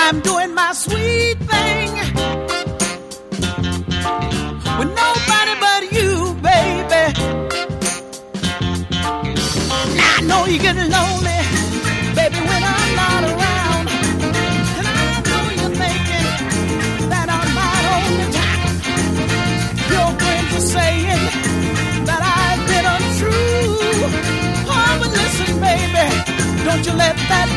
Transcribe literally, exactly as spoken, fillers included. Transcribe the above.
I'm doing my sweet thing with nobody but you, baby. Now I know you're getting lonely, baby, when I'm not around. And I know you're thinking that I'm not on the time. Your friends are saying that I've been untrue. Oh, but listen, baby, don't you let that